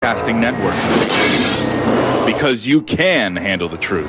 Casting Network. Because you can handle the truth.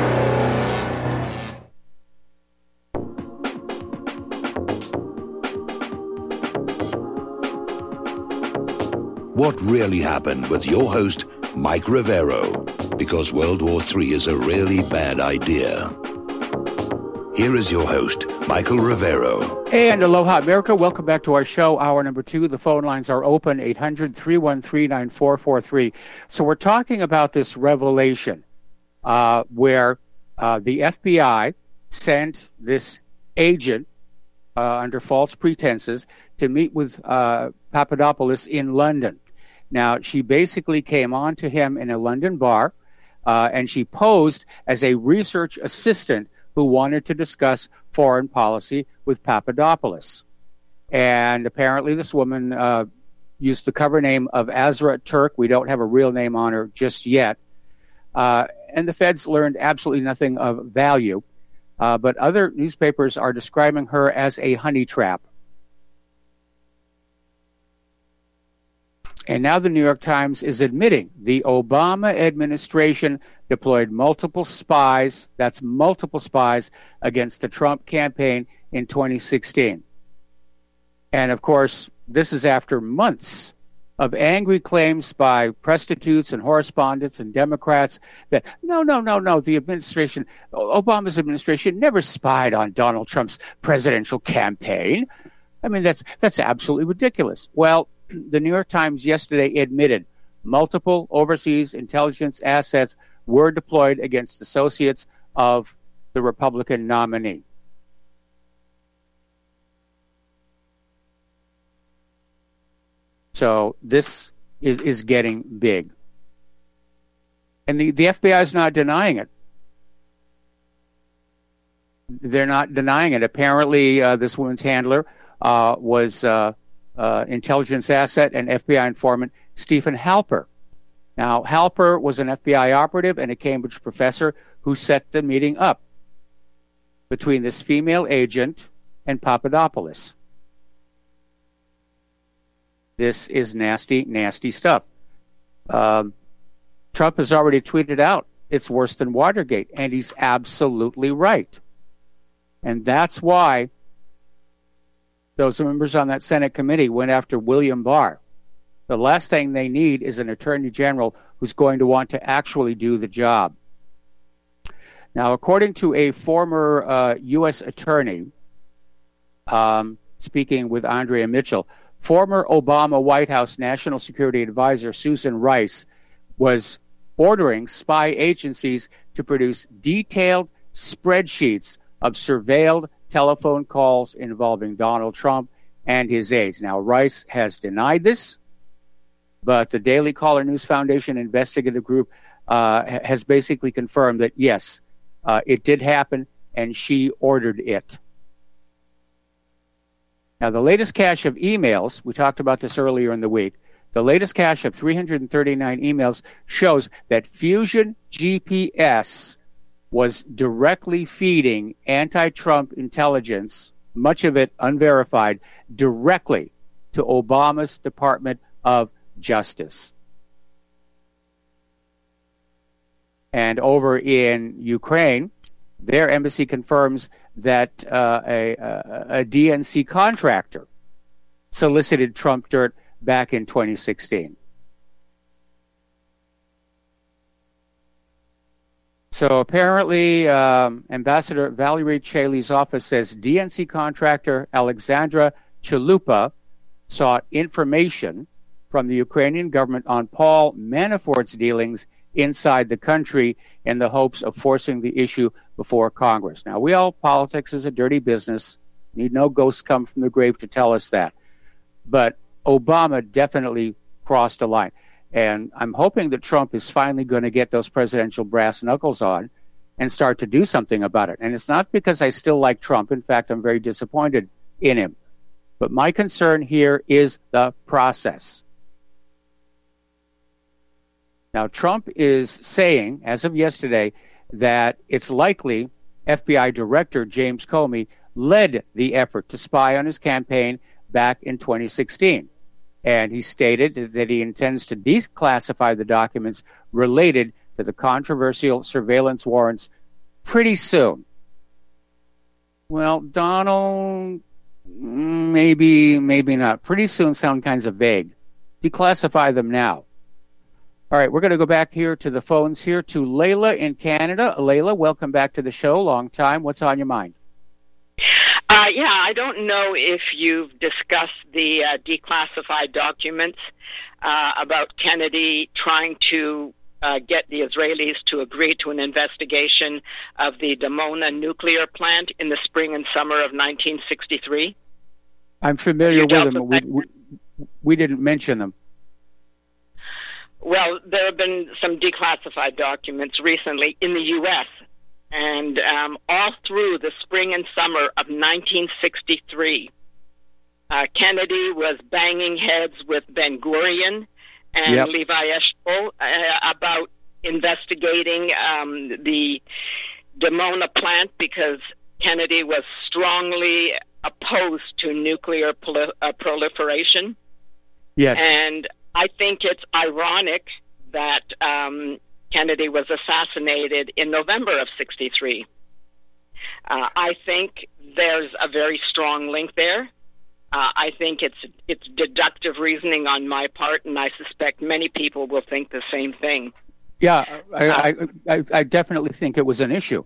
What really happened with your host, Mike Rivero, because World War III is a really bad idea. Here is your host, Michael Rivero. And aloha, America. Welcome back to our show, hour number 2. The phone lines are open, 800-313-9443. So we're talking about this revelation where the FBI sent this agent under false pretenses to meet with Papadopoulos in London. Now, she basically came on to him in a London bar, and she posed as a research assistant who wanted to discuss foreign policy with Papadopoulos. And apparently this woman used the cover name of Azra Turk. We don't have a real name on her just yet. And the feds learned absolutely nothing of value. But other newspapers are describing her as a honey trap. And now the New York Times is admitting the Obama administration deployed multiple spies, that's multiple spies, against the Trump campaign in 2016. And of course, this is after months of angry claims by prostitutes and correspondents and Democrats that no, the administration, Obama's administration never spied on Donald Trump's presidential campaign. I mean, that's absolutely ridiculous. Well, the New York Times yesterday admitted multiple overseas intelligence assets were deployed against associates of the Republican nominee. So this is getting big. And the FBI is not denying it. They're not denying it. Apparently, this woman's handler was intelligence asset and FBI informant Stephen Halper. Now, Halper was an FBI operative and a Cambridge professor who set the meeting up between this female agent and Papadopoulos. This is nasty, nasty stuff. Trump has already tweeted out, it's worse than Watergate, and he's absolutely right. And that's why those members on that Senate committee went after William Barr. The last thing they need is an attorney general who's going to want to actually do the job. Now, according to a former U.S. attorney, speaking with Andrea Mitchell, former Obama White House National Security Advisor Susan Rice was ordering spy agencies to produce detailed spreadsheets of surveilled telephone calls involving Donald Trump and his aides. Now, Rice has denied this, but the Daily Caller News Foundation investigative group has basically confirmed that, yes, it did happen, and she ordered it. Now, the latest cache of emails, we talked about this earlier in the week, the latest cache of 339 emails shows that Fusion GPS was directly feeding anti-Trump intelligence, much of it unverified, directly to Obama's Department of Justice. And over in Ukraine, their embassy confirms that a DNC contractor solicited Trump dirt back in 2016. So apparently, Ambassador Valerie Chaley's office says DNC contractor Alexandra Chalupa sought information from the Ukrainian government on Paul Manafort's dealings inside the country in the hopes of forcing the issue before Congress. Now, politics is a dirty business. Need no ghosts come from the grave to tell us that. But Obama definitely crossed a line. And I'm hoping that Trump is finally going to get those presidential brass knuckles on and start to do something about it. And it's not because I still like Trump. In fact, I'm very disappointed in him. But my concern here is the process. Now, Trump is saying, as of yesterday, that it's likely FBI Director James Comey led the effort to spy on his campaign back in 2016. And he stated that he intends to declassify the documents related to the controversial surveillance warrants pretty soon. Well, Donald, maybe not. Pretty soon sound kinds of vague. Declassify them now. All right, we're going to go back here to the phones here to Layla in Canada. Layla, welcome back to the show. Long time. What's on your mind? I don't know if you've discussed the declassified documents about Kennedy trying to get the Israelis to agree to an investigation of the Dimona nuclear plant in the spring and summer of 1963. I'm familiar with them. We didn't mention them. Well, there have been some declassified documents recently in the U.S., and all through the spring and summer of 1963, Kennedy was banging heads with Ben-Gurion and Levi Eshkol about investigating the Dimona plant because Kennedy was strongly opposed to nuclear proliferation. Yes. And I think it's ironic that Kennedy was assassinated in November of 63. I think there's a very strong link there. I think it's deductive reasoning on my part, and I suspect many people will think the same thing. Yeah, I definitely think it was an issue.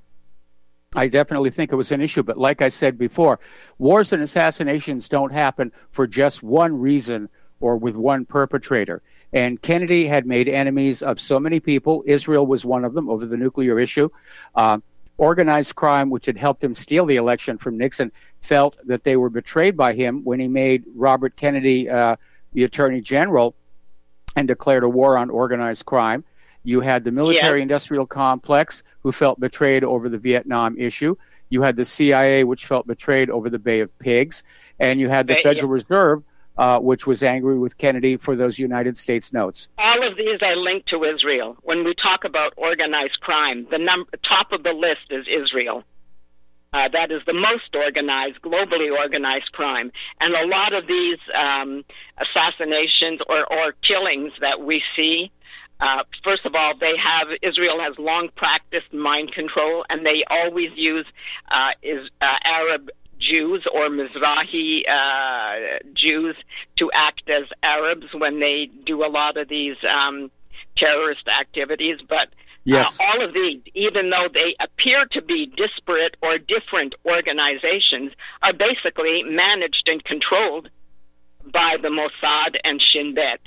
But like I said before, wars and assassinations don't happen for just one reason or with one perpetrator. And Kennedy had made enemies of so many people. Israel was one of them over the nuclear issue. Organized crime, which had helped him steal the election from Nixon, felt that they were betrayed by him when he made Robert Kennedy the Attorney General and declared a war on organized crime. You had the military-industrial complex, who felt betrayed over the Vietnam issue. You had the CIA, which felt betrayed over the Bay of Pigs. And you had the Federal Reserve, which was angry with Kennedy for those United States notes. All of these are linked to Israel. When we talk about organized crime, the top of the list is Israel. That is the most organized, globally organized crime. And a lot of these assassinations or killings that we see, first of all, Israel has long practiced mind control, and they always use Arab Jews or Mizrahi Jews to act as Arabs when they do a lot of these terrorist activities. But all of these, even though they appear to be disparate or different organizations, are basically managed and controlled by the Mossad and Shin Bet.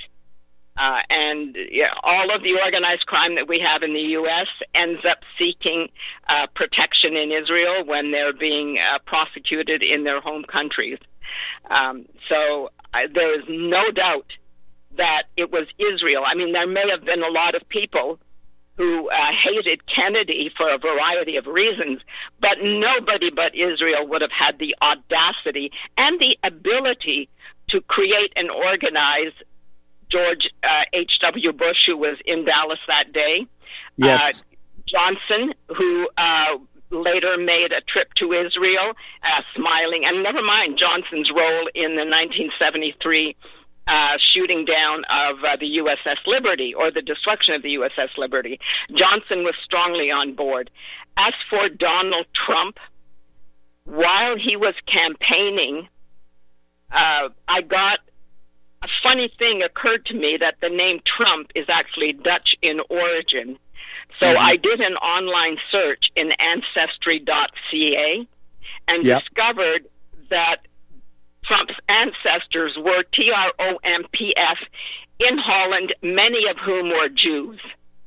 All of the organized crime that we have in the U.S. ends up seeking protection in Israel when they're being prosecuted in their home countries. So there is no doubt that it was Israel. I mean, there may have been a lot of people who hated Kennedy for a variety of reasons, but nobody but Israel would have had the audacity and the ability to create and organize George H.W. Bush, who was in Dallas that day. Yes. Johnson, who later made a trip to Israel, smiling. And never mind Johnson's role in the 1973 shooting down of the USS Liberty, or the destruction of the USS Liberty. Johnson was strongly on board. As for Donald Trump, while he was campaigning, a funny thing occurred to me that the name Trump is actually Dutch in origin. So I did an online search in Ancestry.ca and discovered that Trump's ancestors were TROMPF in Holland, many of whom were Jews.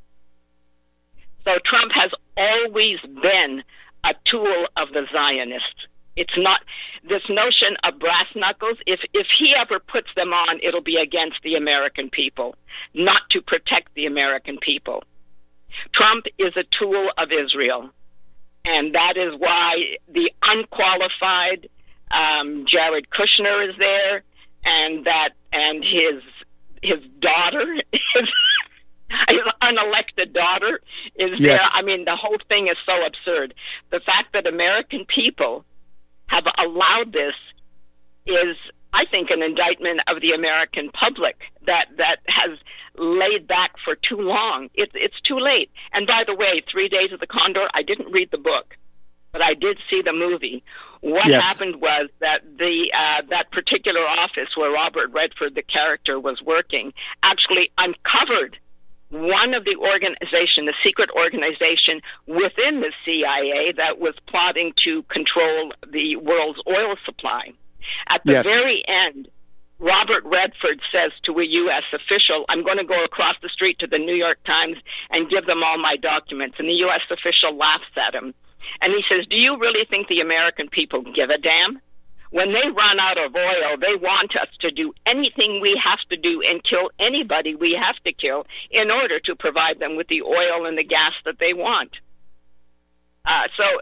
So Trump has always been a tool of the Zionists. It's not this notion of brass knuckles. If he ever puts them on, it'll be against the American people, not to protect the American people. Trump is a tool of Israel, and that is why the unqualified Jared Kushner is there, and his daughter, his unelected daughter, is there. I mean, the whole thing is so absurd. The fact that American people have allowed this is I think, an indictment of the American public that has laid back for too long. It's too late. And by the way, 3 Days of the Condor, I didn't read the book, but I did see the movie. What happened was that that particular office where Robert Redford, the character, was working, actually uncovered one of the organization, the secret organization within the CIA that was plotting to control the world's oil supply. At the very end, Robert Redford says to a U.S. official, I'm going to go across the street to the New York Times and give them all my documents. And the U.S. official laughs at him. And he says, do you really think the American people give a damn? When they run out of oil, they want us to do anything we have to do and kill anybody we have to kill in order to provide them with the oil and the gas that they want. So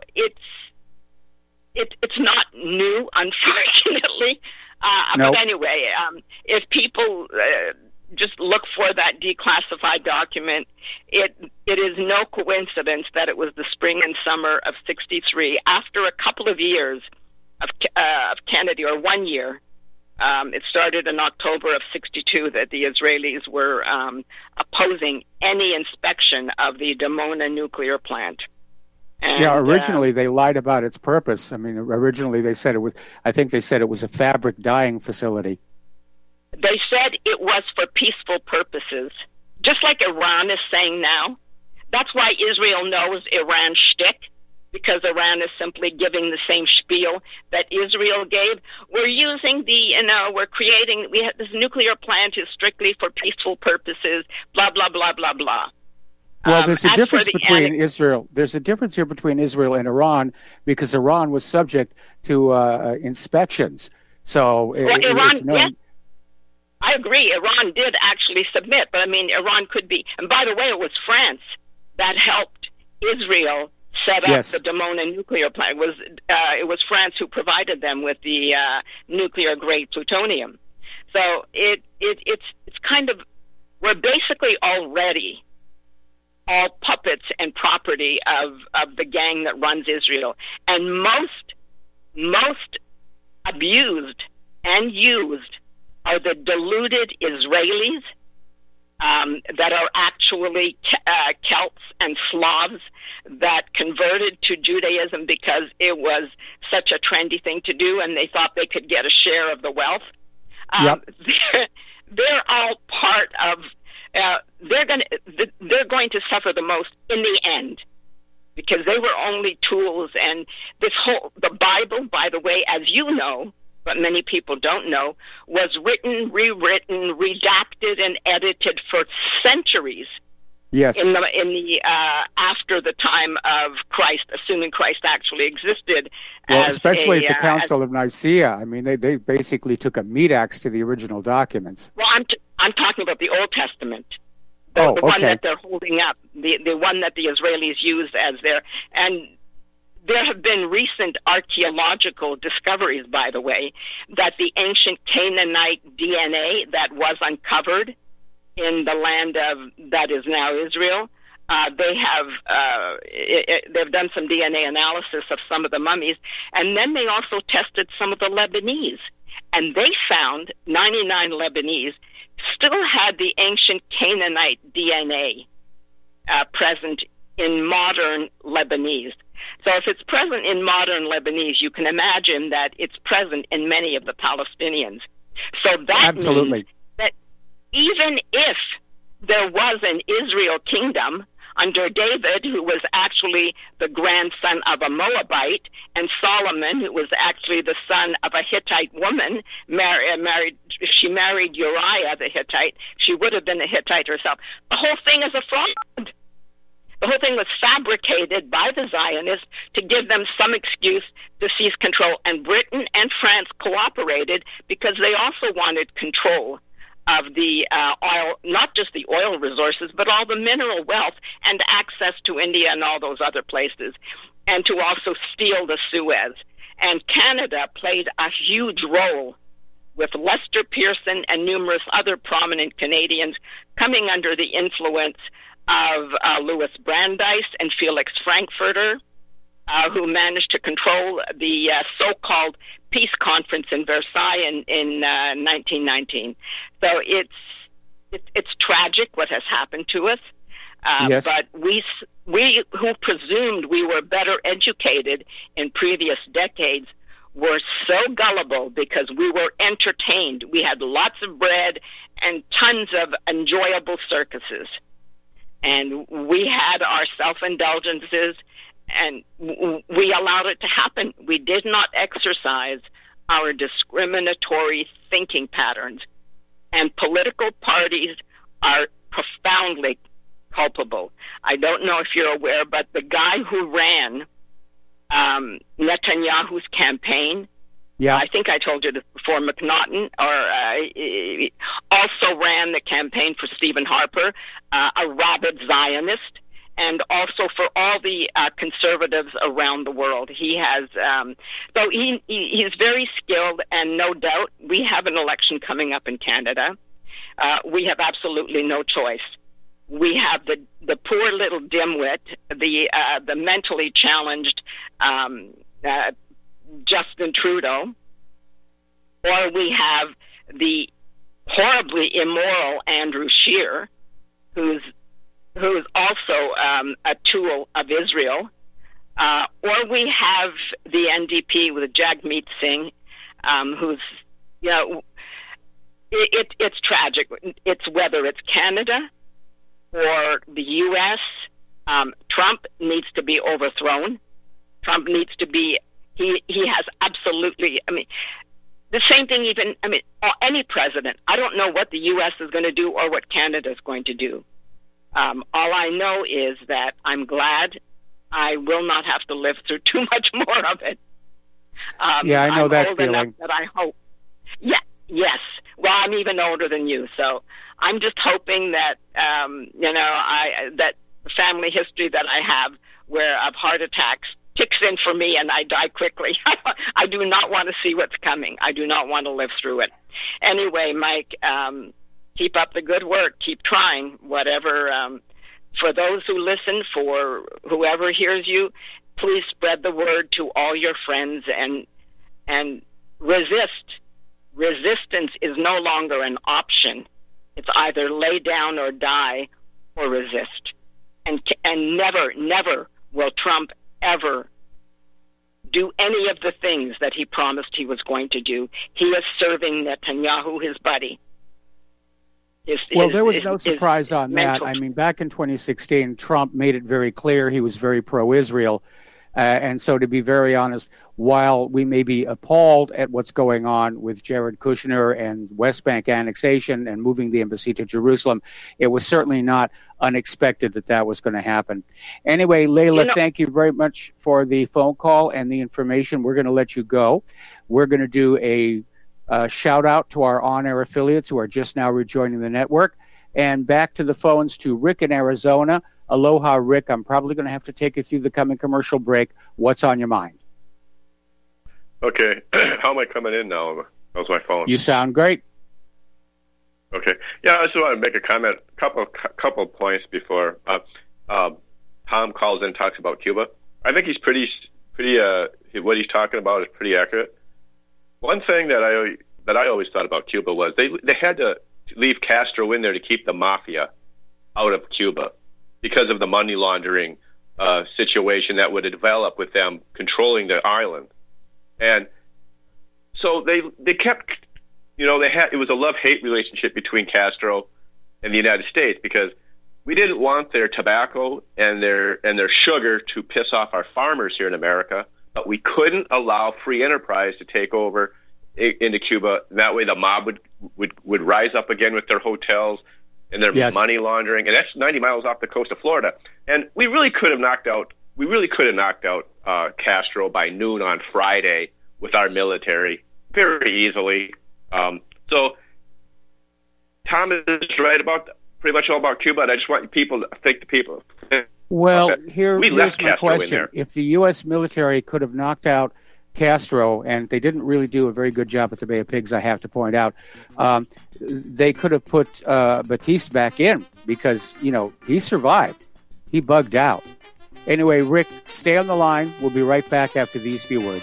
it's not new, unfortunately. But anyway, if people just look for that declassified document, it is no coincidence that it was the spring and summer of '63, after a couple of years of Kennedy, or 1 year. It started in October of '62 that the Israelis were opposing any inspection of the Dimona nuclear plant. And, originally they lied about its purpose. I mean, originally they said it was, I think they said it was a fabric dyeing facility. They said it was for peaceful purposes, just like Iran is saying now. That's why Israel knows Iran's shtick, because Iran is simply giving the same spiel that Israel gave. We're using this nuclear plant is strictly for peaceful purposes, blah, blah, blah, blah, blah. Well, there's a difference between Israel. There's a difference here between Israel and Iran, because Iran was subject to inspections. So Iran, yes, I agree. Iran did actually submit, but I mean, Iran could be. And by the way, it was France that helped Israel set up the Dimona nuclear plant. It was France who provided them with the nuclear grade plutonium. So it's kind of, we're basically already all puppets and property of the gang that runs Israel. And most abused and used are the deluded Israelis that are actually Celts and Slavs that converted to Judaism because it was such a trendy thing to do, and they thought they could get a share of the wealth. They're all part of. They're going to suffer the most in the end, because they were only tools. And the Bible, by the way, as you know, but many people don't know, was written, rewritten, redacted, and edited for centuries. Yes. In the after the time of Christ, assuming Christ actually existed. Well, especially at the Council of Nicaea. I mean, they basically took a meat axe to the original documents. Well, I'm talking about the Old Testament. The one that they're holding up, the one that the Israelis used as their. And there have been recent archaeological discoveries, by the way, that the ancient Canaanite DNA that was uncovered in the land that is now Israel, they've done some DNA analysis of some of the mummies, and then they also tested some of the Lebanese, and they found 99 Lebanese still had the ancient Canaanite DNA present in modern Lebanese. So if it's present in modern Lebanese, you can imagine that it's present in many of the Palestinians. So that means that even if there was an Israel kingdom under David, who was actually the grandson of a Moabite, and Solomon, who was actually the son of a Hittite woman, she married Uriah the Hittite. She would have been a Hittite herself. The whole thing is a fraud. The whole thing was fabricated by the Zionists to give them some excuse to seize control. And Britain and France cooperated because they also wanted control of the oil, not just the oil resources, but all the mineral wealth and access to India and all those other places, and to also steal the Suez. And Canada played a huge role with Lester Pearson and numerous other prominent Canadians coming under the influence of Louis Brandeis and Felix Frankfurter, who managed to control the so-called peace conference in Versailles in 1919. So it's tragic what has happened to us. Yes. But we who presumed we were better educated in previous decades were so gullible because we were entertained. We had lots of bread and tons of enjoyable circuses. And we had our self-indulgences, and we allowed it to happen. We did not exercise our discriminatory thinking patterns. And political parties are profoundly culpable. I don't know if you're aware, but the guy who ran Netanyahu's campaign, I think I told you this before, McNaughton, also ran the campaign for Stephen Harper, a rabid Zionist, and also for all the conservatives around the world. He has, so he's very skilled, and no doubt we have an election coming up in Canada. We have absolutely no choice. We have the poor little dimwit, the mentally challenged Justin Trudeau, or we have the horribly immoral Andrew Scheer, who's also a tool of Israel, or we have the NDP with Jagmeet Singh, who's, it's tragic. It's whether it's Canada or the U.S., Trump needs to be overthrown. Trump needs to be, he has absolutely, the same thing any president. I don't know what the U.S. is going to do or what Canada is going to do. All I know is that I'm glad I will not have to live through too much more of it. I know I'm that old feeling. enough that I hope. Yeah, yes. Well, I'm even older than you, so I'm just hoping that that the family history that I have, where of heart attacks, kicks in for me and I die quickly. I do not want to see what's coming. I do not want to live through it. Anyway, Mike, keep up the good work. Keep trying. Whatever. For those who listen, for whoever hears you, please spread the word to all your friends and resist. Resistance is no longer an option. It's either lay down or die or resist. And never will Trump ever do any of the things that he promised he was going to do. He is serving Netanyahu, his buddy. There was no surprise on that. Back in 2016, Trump made it very clear he was very pro-Israel. And so, to be very honest, while we may be appalled at what's going on with Jared Kushner and West Bank annexation and moving the embassy to Jerusalem, it was certainly not unexpected that was going to happen. Anyway, Leila, thank you very much for the phone call and the information. We're going to let you go. We're going to do a shout out to our on-air affiliates who are just now rejoining the network. And back to the phones to Rick in Arizona. Aloha, Rick. I'm probably going to have to take you through the coming commercial break. What's on your mind? Okay. How am I coming in now? How's my phone? You sound great. Okay. Yeah, I just want to make a comment, couple points before Tom calls in and talks about Cuba. I think he's pretty what he's talking about is pretty accurate. One thing that I always thought about Cuba was they had to leave Castro in there to keep the mafia out of Cuba, because of the money laundering situation that would develop with them controlling the island. And so they kept, it was a love-hate relationship between Castro and the United States, because we didn't want their tobacco and their sugar to piss off our farmers here in America, but we couldn't allow free enterprise to take over into Cuba. That way the mob would rise up again with their hotels and their money laundering, and that's 90 miles off the coast of Florida. And we really could have knocked out Castro by noon on Friday with our military very easily. So Tom is right about pretty much all about Cuba, and I just want people to think the people. Well, here's my question. If the U.S. military could have knocked out Castro, and they didn't really do a very good job at the Bay of Pigs, I have to point out, they could have put Batista back in because, he survived. He bugged out. Anyway, Rick, stay on the line. We'll be right back after these few words.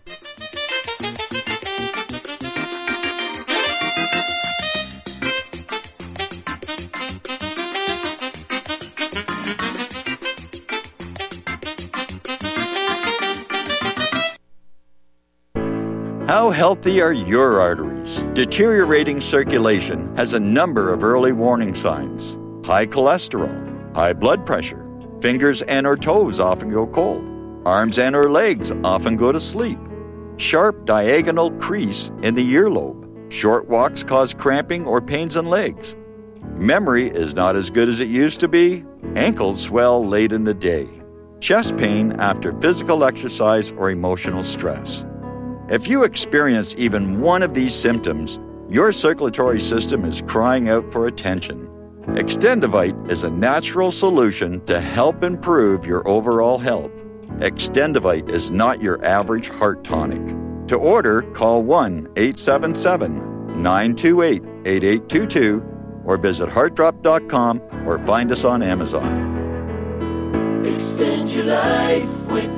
How healthy are your arteries? Deteriorating circulation has a number of early warning signs. High cholesterol, high blood pressure, fingers and or toes often go cold, arms and or legs often go to sleep, sharp diagonal crease in the earlobe, short walks cause cramping or pains in legs, memory is not as good as it used to be, ankles swell late in the day, chest pain after physical exercise or emotional stress. If you experience even one of these symptoms, your circulatory system is crying out for attention. Extendivite is a natural solution to help improve your overall health. Extendivite is not your average heart tonic. To order, call 1-877-928-8822 or visit heartdrop.com or find us on Amazon. Extend your life with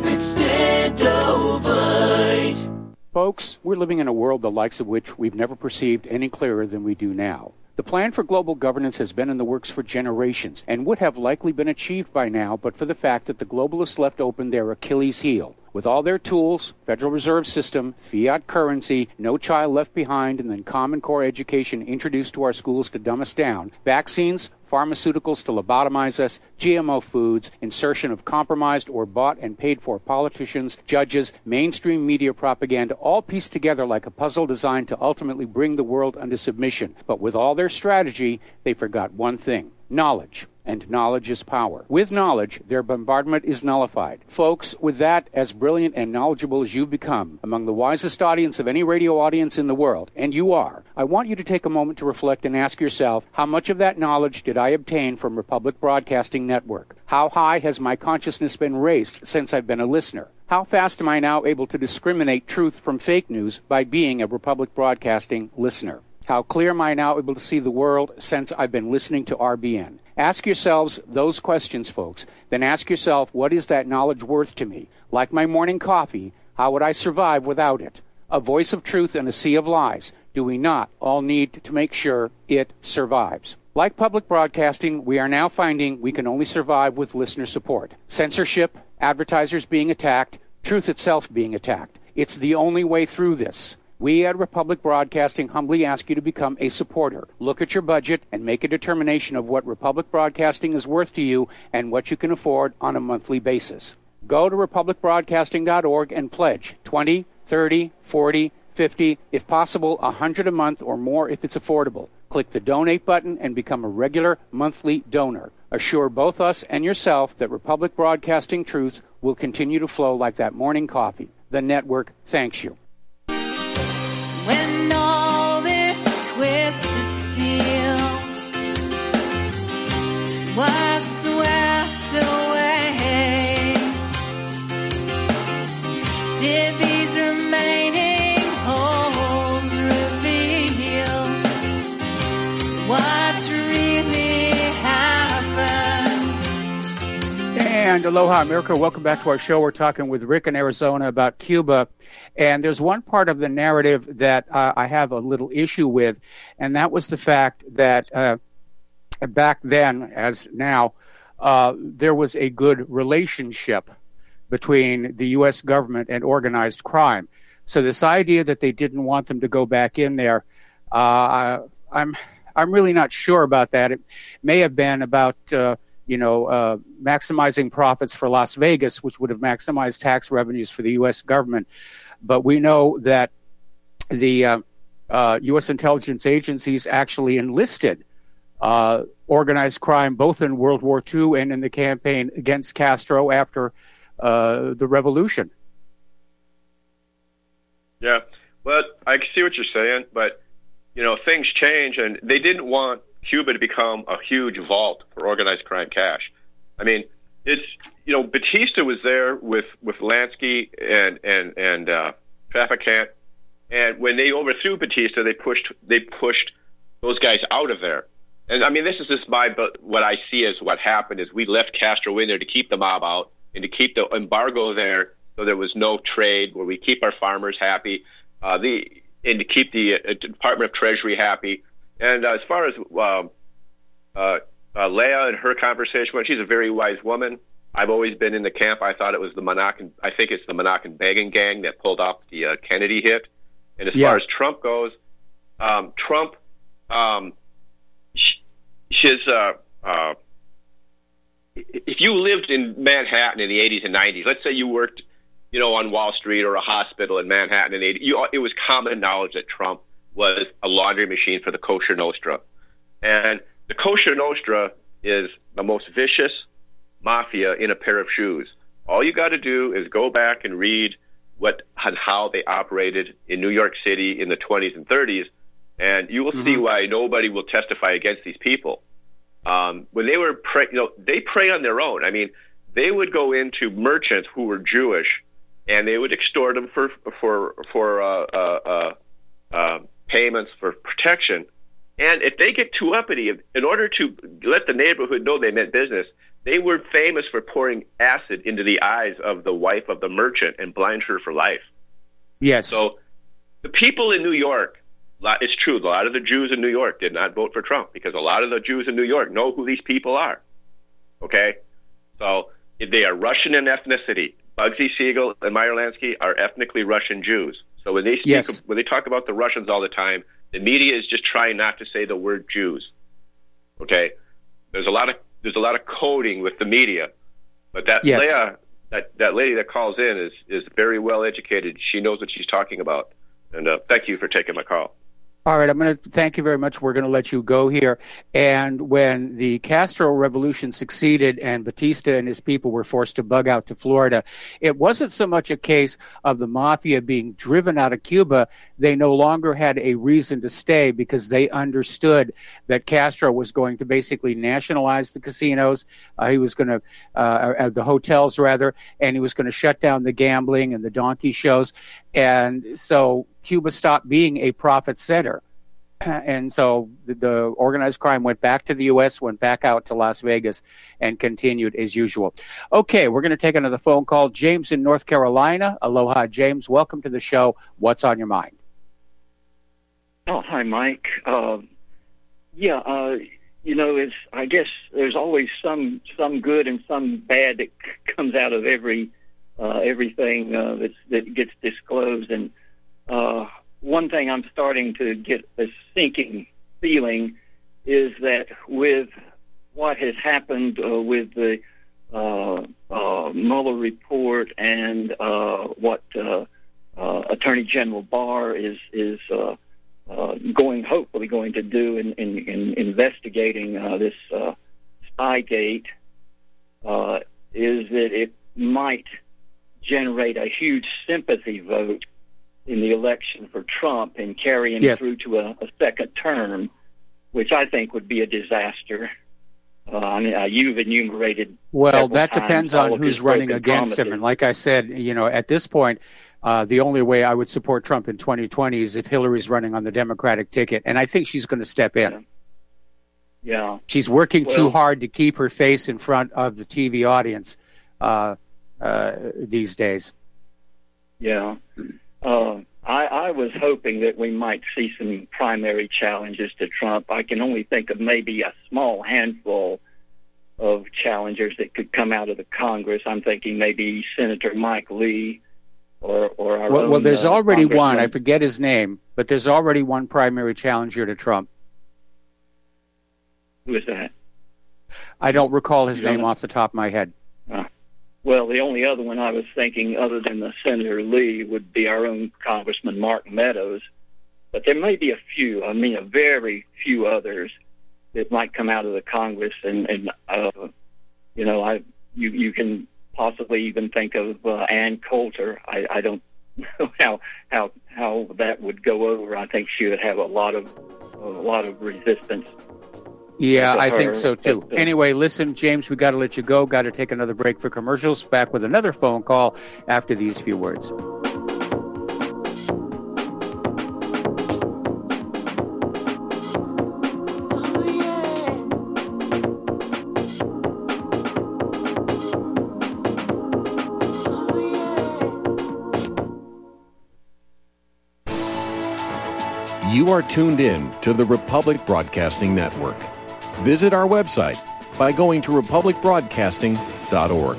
Extendivite. Folks, we're living in a world the likes of which we've never perceived any clearer than we do now. The plan for global governance has been in the works for generations and would have likely been achieved by now but for the fact that the globalists left open their Achilles heel. With all their tools, Federal Reserve System, fiat currency, no child left behind, and then Common Core education introduced to our schools to dumb us down, vaccines, pharmaceuticals to lobotomize us, GMO foods, insertion of compromised or bought and paid for politicians, judges, mainstream media propaganda, all pieced together like a puzzle designed to ultimately bring the world under submission. But with all their strategy, they forgot one thing: knowledge. And knowledge is power. With knowledge, their bombardment is nullified. Folks, with that, as brilliant and knowledgeable as you've become, among the wisest audience of any radio audience in the world, and you are, I want you to take a moment to reflect and ask yourself, how much of that knowledge did I obtain from Republic Broadcasting Network? How high has my consciousness been raised since I've been a listener? How fast am I now able to discriminate truth from fake news by being a Republic Broadcasting listener? How clear am I now able to see the world since I've been listening to RBN? Ask yourselves those questions, folks. Then ask yourself, what is that knowledge worth to me? Like my morning coffee, how would I survive without it? A voice of truth in a sea of lies. Do we not all need to make sure it survives? Like public broadcasting, we are now finding we can only survive with listener support. Censorship, advertisers being attacked, truth itself being attacked. It's the only way through this. We at Republic Broadcasting humbly ask you to become a supporter. Look at your budget and make a determination of what Republic Broadcasting is worth to you and what you can afford on a monthly basis. Go to republicbroadcasting.org and pledge $20, $30, $40, $50, if possible, $100 a month or more if it's affordable. Click the donate button and become a regular monthly donor. Assure both us and yourself that Republic Broadcasting truth will continue to flow like that morning coffee. The network thanks you. When all this twisted steel was swept away, did these remaining holes reveal what really happened? And aloha, America. Welcome back to our show. We're talking with Rick in Arizona about Cuba. And there's one part of the narrative that I have a little issue with, and that was the fact that back then, as now, there was a good relationship between the U.S. government and organized crime. So this idea that they didn't want them to go back in there, I'm really not sure about that. It may have been about maximizing profits for Las Vegas, which would have maximized tax revenues for the U.S. government. But we know that the U.S. intelligence agencies actually enlisted organized crime both in World War II and in the campaign against Castro after the revolution. Yeah, well, I can see what you're saying, but, things change, and they didn't want Cuba to become a huge vault for organized crime cash. I mean, it's, Batista was there with Lansky and Traficant, and when they overthrew Batista, they pushed those guys out of there. And I mean, this is just what I see as what happened is we left Castro in there to keep the mob out, and to keep the embargo there so there was no trade, where we keep our farmers happy, and to keep the Department of Treasury happy. And as far as Leah and her conversation, she's a very wise woman. I've always been in the camp. I thought it was I think it's the Monachan-Begin gang that pulled off the Kennedy hit. And as far as Trump goes, Trump, if you lived in Manhattan in the 80s and 90s, let's say you worked, on Wall Street or a hospital in Manhattan in the 80s, it was common knowledge that Trump was a laundry machine for the Kosher Nostra. And the Kosher Nostra is the most vicious mafia in a pair of shoes. All you got to do is go back and read how they operated in New York City in the 20s and 30s, and you will see why nobody will testify against these people. When they were, they prey on their own. I mean, they would go into merchants who were Jewish, and they would extort them for payments for protection. And if they get too uppity, in order to let the neighborhood know they meant business, they were famous for pouring acid into the eyes of the wife of the merchant and blind her for life. Yes. So the people in New York, it's true, a lot of the Jews in New York did not vote for Trump because a lot of the Jews in New York know who these people are. Okay? So if they are Russian in ethnicity, Bugsy Siegel and Meyer Lansky are ethnically Russian Jews. So when they when they talk about the Russians all the time, the media is just trying not to say the word Jews. Okay? There's a lot of coding with the media, but that Leah, that lady that calls in is very well educated. She knows what she's talking about. And thank you for taking my call. All right, I'm going to thank you very much. We're going to let you go here. And when the Castro revolution succeeded and Batista and his people were forced to bug out to Florida, it wasn't so much a case of the mafia being driven out of Cuba. They no longer had a reason to stay because they understood that Castro was going to basically nationalize the casinos. He was going to, the hotels rather, and he was going to shut down the gambling and the donkey shows. And so Cuba stopped being a profit center. And so the organized crime went back to the U.S., went back out to Las Vegas, and continued as usual. Okay, we're going to take another phone call. James in North Carolina. Aloha, James. Welcome to the show. What's on your mind? Oh, hi, Mike. I guess there's always some good and some bad that comes out of everything that gets disclosed. And one thing I'm starting to get a sinking feeling is that with what has happened with the Mueller report and what Attorney General Barr is hopefully going to do in investigating this Spygate, is that it might generate a huge sympathy vote in the election for Trump and carry him through to a second term, which I think would be a disaster. You've enumerated. Well, that depends on who's running against him. And like I said, at this point, the only way I would support Trump in 2020 is if Hillary's running on the Democratic ticket. And I think she's going to step in. Yeah. She's working too hard to keep her face in front of the TV audience these days. Yeah. I was hoping that we might see some primary challenges to Trump. I can only think of maybe a small handful of challengers that could come out of the Congress. I'm thinking maybe Senator Mike Lee or our own. Well, there's already one. I forget his name, but there's already one primary challenger to Trump. Who is that? I don't recall his name off the top of my head. Well, the only other one I was thinking, other than the Senator Lee, would be our own Congressman Mark Meadows. But there may be a very few others that might come out of the Congress, and you can possibly even think of Ann Coulter. I don't know how that would go over. I think she would have a lot of resistance. Yeah, I think so, too. Anyway, listen, James, we got to let you go. Got to take another break for commercials. Back with another phone call after these few words. You are tuned in to the Republic Broadcasting Network. Visit our website by going to republicbroadcasting.org.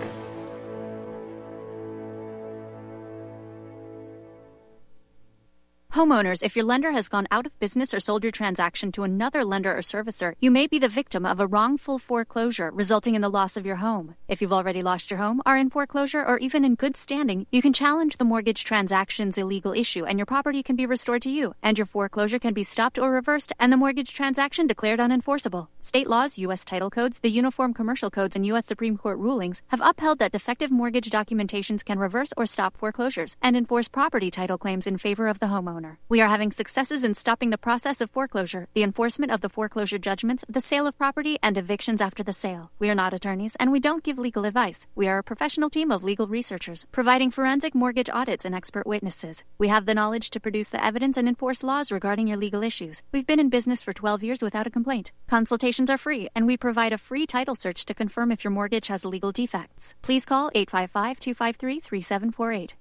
Homeowners, if your lender has gone out of business or sold your transaction to another lender or servicer, you may be the victim of a wrongful foreclosure, resulting in the loss of your home. If you've already lost your home, are in foreclosure, or even in good standing, you can challenge the mortgage transaction's illegal issue, and your property can be restored to you, and your foreclosure can be stopped or reversed, and the mortgage transaction declared unenforceable. State laws, U.S. title codes, the Uniform Commercial Codes, and U.S. Supreme Court rulings have upheld that defective mortgage documentations can reverse or stop foreclosures and enforce property title claims in favor of the homeowner. We are having successes in stopping the process of foreclosure, the enforcement of the foreclosure judgments, the sale of property, and evictions after the sale. We are not attorneys, and we don't give legal advice. We are a professional team of legal researchers, providing forensic mortgage audits and expert witnesses. We have the knowledge to produce the evidence and enforce laws regarding your legal issues. We've been in business for 12 years without a complaint. Consultations are free, and we provide a free title search to confirm if your mortgage has legal defects. Please call 855-253-3748.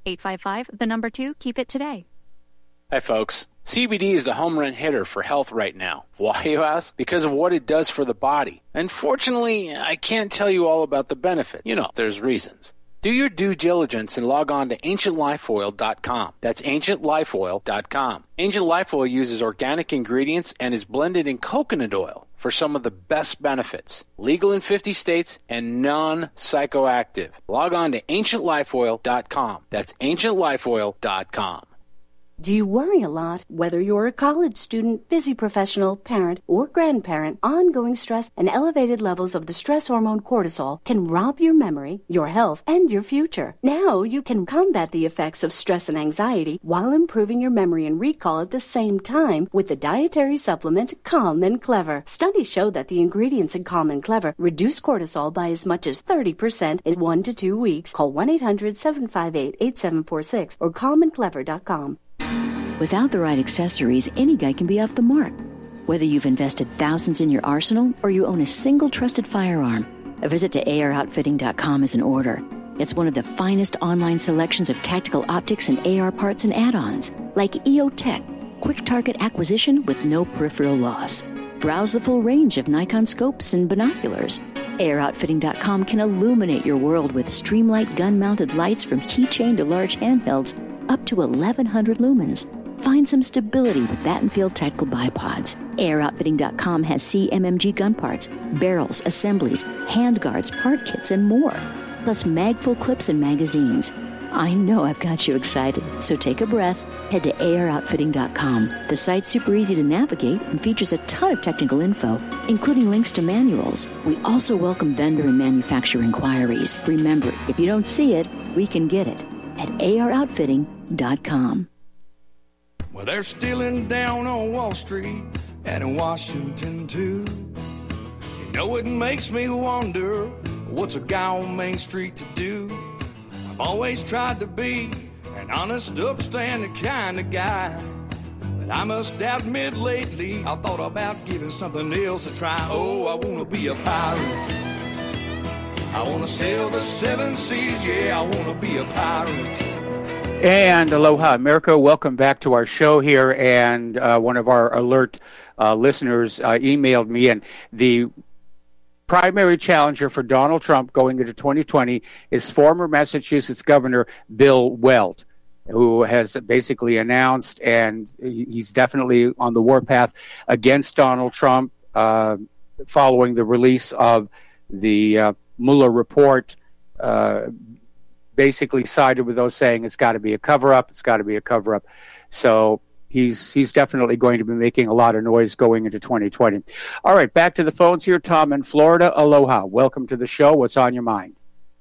855, 2, keep it today. Hi, folks. CBD is the home run hitter for health right now. Why, you ask? Because of what it does for the body. Unfortunately, I can't tell you all about the benefit. You know, there's reasons. Do your due diligence and log on to AncientLifeOil.com. That's AncientLifeOil.com. Ancient Life Oil uses organic ingredients and is blended in coconut oil for some of the best benefits. Legal in 50 states and non-psychoactive. Log on to AncientLifeOil.com. That's AncientLifeOil.com. Do you worry a lot? Whether you're a college student, busy professional, parent, or grandparent, ongoing stress and elevated levels of the stress hormone cortisol can rob your memory, your health, and your future. Now you can combat the effects of stress and anxiety while improving your memory and recall at the same time with the dietary supplement Calm and Clever. Studies show that the ingredients in Calm and Clever reduce cortisol by as much as 30% in 1 to 2 weeks. Call 1-800-758-8746 or calmandclever.com. Without the right accessories, any guy can be off the mark. Whether you've invested thousands in your arsenal or you own a single trusted firearm, a visit to AROutfitting.com is in order. It's one of the finest online selections of tactical optics and AR parts and add-ons, like EOTech, quick target acquisition with no peripheral loss. Browse the full range of Nikon scopes and binoculars. AROutfitting.com can illuminate your world with Streamlight gun-mounted lights from keychain to large handhelds, up to 1,100 lumens. Find some stability with Battenfield Tactical Bipods. AirOutfitting.com has CMMG gun parts, barrels, assemblies, handguards, part kits, and more. Plus mag-full clips and magazines. I know I've got you excited, so take a breath. Head to AirOutfitting.com. The site's super easy to navigate and features a ton of technical info, including links to manuals. We also welcome vendor and manufacturer inquiries. Remember, if you don't see it, we can get it at AirOutfitting.com. Well, they're stealing down on Wall Street and in Washington, too. You know, it makes me wonder, what's a guy on Main Street to do? I've always tried to be an honest, upstanding kind of guy. But I must admit lately, I thought about giving something else a try. Oh, I want to be a pirate. I want to sail the 7 seas, yeah, I want to be a pirate. And aloha, America. Welcome back to our show here. And one of our alert listeners emailed me, and the primary challenger for Donald Trump going into 2020 is former Massachusetts Governor Bill Weld, who has basically announced, and he's definitely on the warpath against Donald Trump following the release of the Mueller report. Basically sided with those saying it's got to be a cover-up, it's got to be a cover-up. So he's definitely going to be making a lot of noise going into 2020. All right, back to the phones here. Tom in Florida. Aloha. Welcome to the show. What's on your mind?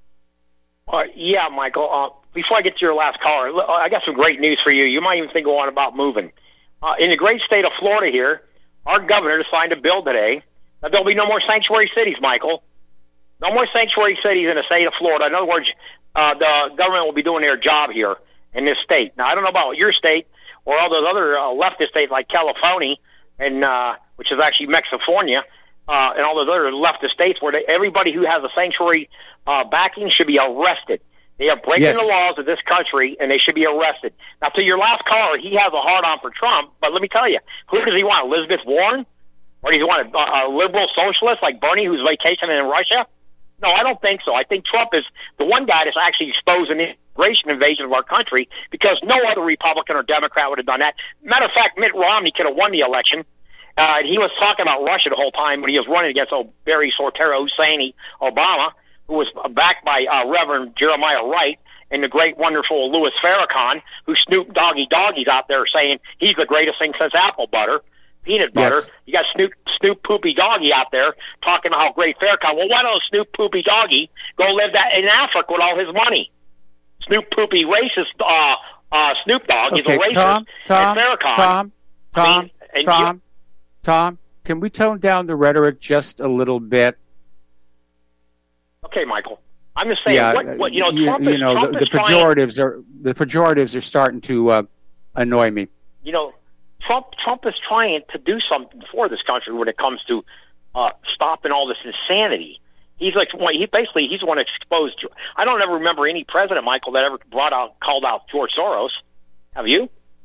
Yeah, Michael. Before I get to your last caller, I got some great news for you. You might even think of one about moving. In the great state of Florida here, our governor signed a bill today that there'll be no more sanctuary cities, Michael. No more sanctuary cities in the state of Florida. In other words, the government will be doing their job here in this state. Now, I don't know about your state or all those other leftist states like California, and which is actually Mexifornia, and all those other leftist states where everybody who has a sanctuary backing should be arrested. They are breaking Yes. the laws of this country, and they should be arrested. Now, to your last caller, he has a hard-on for Trump, but let me tell you, who does he want, Elizabeth Warren? Or does he want a liberal socialist like Bernie who's vacationing in Russia? No, I don't think so. I think Trump is the one guy that's actually exposing the immigration invasion of our country because no other Republican or Democrat would have done that. Matter of fact, Mitt Romney could have won the election. And he was talking about Russia the whole time when he was running against Barry Soetoro Husseini Obama, who was backed by Reverend Jeremiah Wright and the great, wonderful Louis Farrakhan, who Snoop Doggy's out there saying he's the greatest thing since apple butter, peanut butter. Yes. You got Snoop Poopy Doggy out there talking about how great Farrakhan. Well, why don't Snoop Poopy Doggy go live that in Africa with all his money? Snoop Poopy racist Snoop Dogg is a racist. And Farrakhan. Tom, can we tone down the rhetoric just a little bit? Okay, Michael. I'm just saying. Trump the pejoratives are starting to annoy me. Trump is trying to do something for this country when it comes to stopping all this insanity. He's he's the one that exposed. I don't ever remember any president, Michael, that ever called out George Soros. Have you?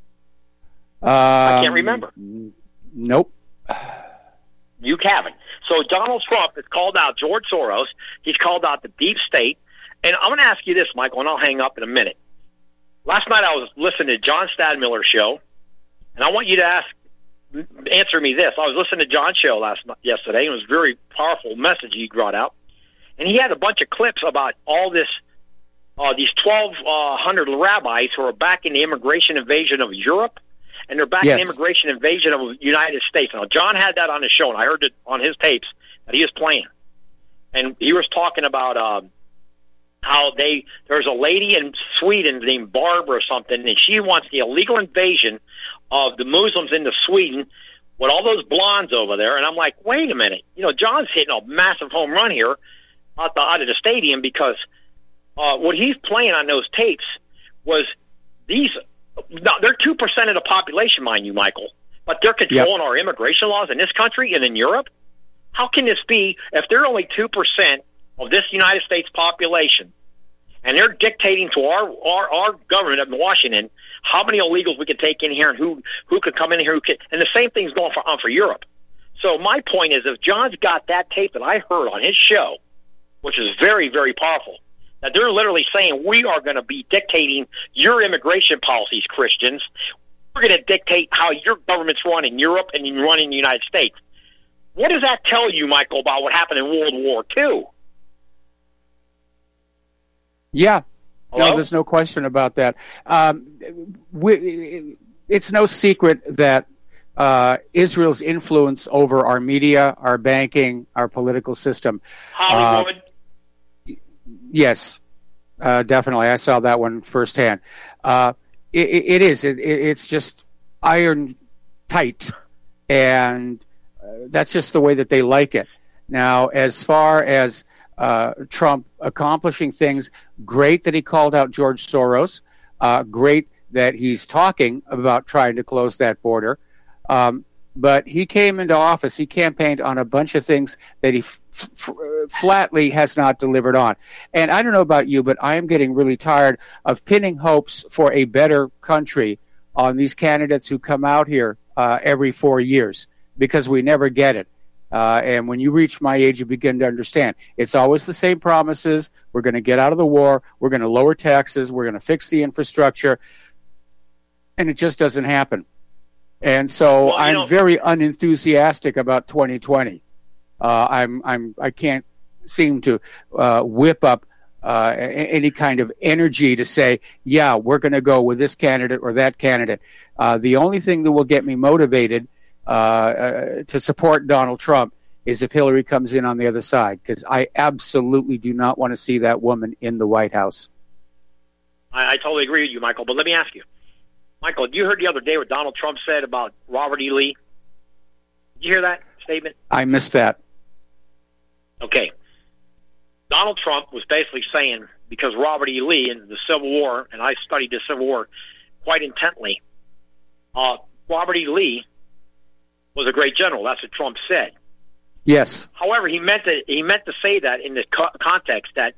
I can't remember. Nope. You haven't. So Donald Trump has called out George Soros. He's called out the deep state. And I'm going to ask you this, Michael, and I'll hang up in a minute. Last night I was listening to John Stadmiller's show, and I want you to answer me this. I was listening to John's show yesterday, and it was a very powerful message he brought out. And he had a bunch of clips about all this, these 1,200 rabbis who are backing the immigration invasion of Europe, and they're backing the immigration invasion of the United States. Now, John had that on his show, and I heard it on his tapes that he was playing. And he was talking about how there's a lady in Sweden named Barbara or something, and she wants the illegal invasion of the Muslims into Sweden with all those blondes over there. And I'm like, wait a minute. John's hitting a massive home run here out of the stadium because what he's playing on those tapes was these. Now, they're 2% of the population, mind you, Michael, but they're controlling our immigration laws in this country and in Europe. How can this be if they're only 2% of this United States population, and they're dictating to our government up in Washington how many illegals we can take in here and who could come in here, and the same thing's going on for Europe. So my point is, if John's got that tape that I heard on his show, which is very, very powerful, that they're literally saying we are going to be dictating your immigration policies, Christians. We're going to dictate how your government's run in Europe and run in the United States. What does that tell you, Michael, about what happened in World War II? Yeah. Hello? No, there's no question about that. It's no secret that Israel's influence over our media, our banking, our political system. Hollywood. Yes, definitely. I saw that one firsthand. It is. It's just iron tight, and that's just the way that they like it. Now, as far as Trump accomplishing things, great that he called out George Soros. Great that he's talking about trying to close that border. But he came into office, he campaigned on a bunch of things that he flatly has not delivered on. And I don't know about you, but I am getting really tired of pinning hopes for a better country on these candidates who come out here every 4 years, because we never get it. And when you reach my age, you begin to understand. It's always the same promises. We're going to get out of the war. We're going to lower taxes. We're going to fix the infrastructure. And it just doesn't happen. And so I'm very unenthusiastic about 2020. I can't seem to whip up any kind of energy to say, yeah, we're going to go with this candidate or that candidate. The only thing that will get me motivated to support Donald Trump is if Hillary comes in on the other side, because I absolutely do not want to see that woman in the White House. I totally agree with you, Michael. But let me ask you, Michael, you heard the other day what Donald Trump said about Robert E. Lee? Did you hear that statement? I missed that. Okay. Donald Trump was basically saying, because Robert E. Lee in the Civil War, and I studied the Civil War quite intently, Robert E. Lee was a great general. That's what Trump said. Yes. However, he meant to say that in the context that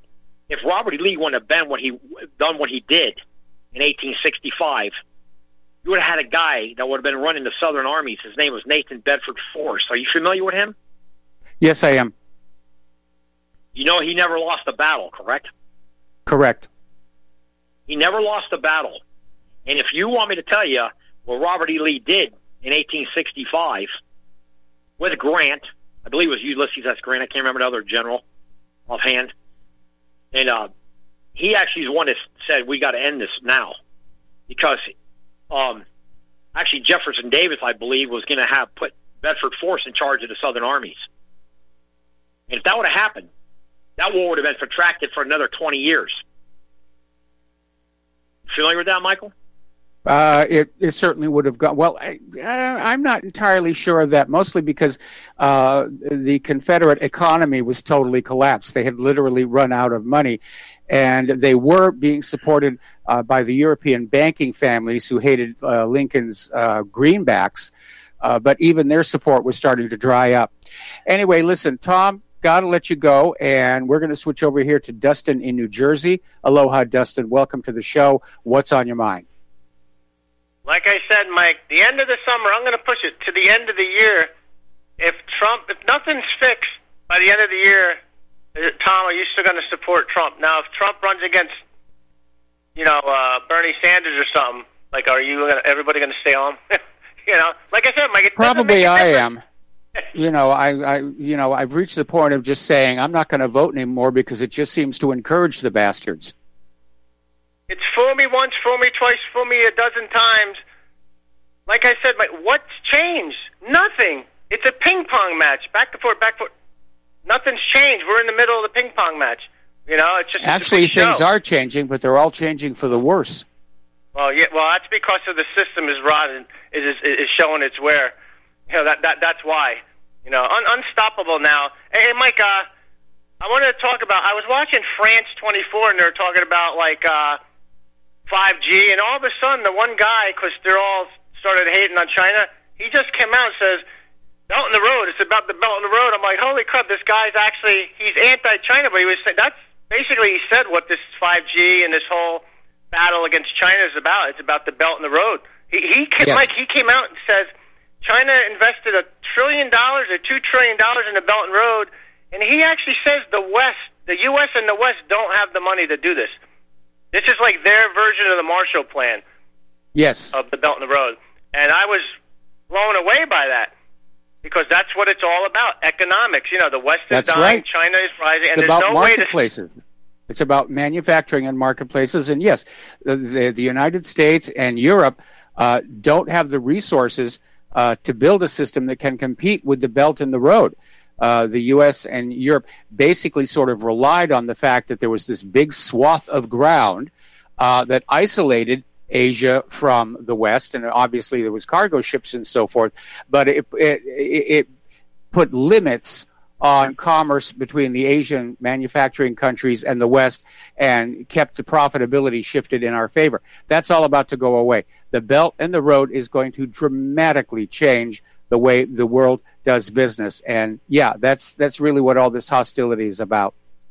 if Robert E. Lee wouldn't have done what he did in 1865, you would have had a guy that would have been running the Southern armies. His name was Nathan Bedford Forrest. Are you familiar with him? Yes, I am. You know he never lost a battle, correct? Correct. He never lost a battle. And if you want me to tell you what Robert E. Lee did in 1865 with Grant, I believe it was Ulysses S. Grant, I can't remember the other general offhand, and he actually is the one that said we got to end this now, because actually Jefferson Davis, I believe, was going to have put Bedford Forrest in charge of the Southern armies. And if that would have happened, that war would have been protracted for another 20 years. You familiar with that, Michael? It certainly would have gone. Well, I'm not entirely sure of that, mostly because the Confederate economy was totally collapsed. They had literally run out of money, and they were being supported by the European banking families who hated Lincoln's greenbacks, but even their support was starting to dry up. Anyway, listen, Tom, got to let you go, and we're going to switch over here to Dustin in New Jersey. Aloha, Dustin. Welcome to the show. What's on your mind? Like I said, Mike, the end of the summer, I'm going to push it to the end of the year. If nothing's fixed by the end of the year, Tom, are you still going to support Trump? Now, if Trump runs against, Bernie Sanders or something, like, everybody going to stay home? Like I said, Mike, probably I am. I've reached the point of just saying I'm not going to vote anymore because it just seems to encourage the bastards. It's fool me once, fool me twice, fool me a dozen times. Like I said, what's changed? Nothing. It's a ping pong match, back and forth, back and forth. Nothing's changed. We're in the middle of the ping pong match. It's just actually things are changing, but they're all changing for the worse. Well, yeah. Well, that's because of the system is rotten, is showing its wear. That's why. Unstoppable now. Hey, Mike. I wanted to talk about. I was watching France 24, and they're talking about 5G, and all of a sudden, the one guy, because they're all started hating on China, he just came out and says, Belt in the Road, it's about the Belt in the Road. I'm like, holy crap, this guy's he's anti-China, but he was saying, that's basically, he said what this 5G and this whole battle against China is about. It's about the Belt in the Road. He came out and says, China invested $1 trillion or $2 trillion in the Belt and Road, and he actually says the U.S. and the West don't have the money to do this. This is like their version of the Marshall Plan. Yes. Of the Belt and the Road. And I was blown away by that because that's what it's all about, economics. The West is dying, right. China is rising, and it's there's about no way to... marketplaces. It's about manufacturing and marketplaces. And yes, the United States and Europe don't have the resources to build a system that can compete with the Belt and the Road. The U.S. and Europe basically sort of relied on the fact that there was this big swath of ground that isolated Asia from the West, and obviously there was cargo ships and so forth, but it put limits on commerce between the Asian manufacturing countries and the West and kept the profitability shifted in our favor. That's all about to go away. The Belt and the Road is going to dramatically change the way the world does business. And yeah, that's really what all this hostility is about.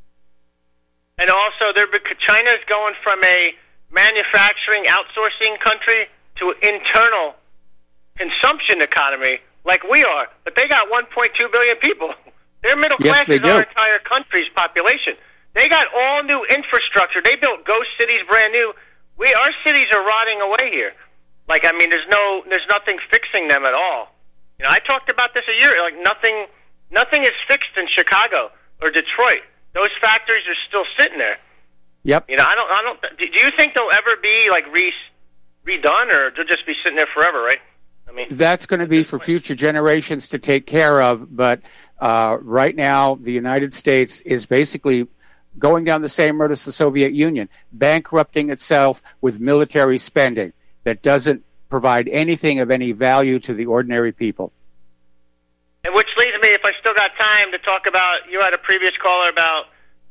And also, China's going from a manufacturing outsourcing country to internal consumption economy like we are. But they got 1.2 billion people. Their middle class is our entire country's population. They got all new infrastructure. They built ghost cities brand new. Our cities are rotting away here. There's nothing fixing them at all. I talked about this a year. Nothing is fixed in Chicago or Detroit. Those factories are still sitting there. Yep. I don't. Do you think they'll ever be redone, or they'll just be sitting there forever? Right. That's going to be for future generations to take care of. But right now, the United States is basically going down the same road as the Soviet Union, bankrupting itself with military spending that doesn't provide anything of any value to the ordinary people. And which leads me, if I still got time, to talk about, you had a previous caller about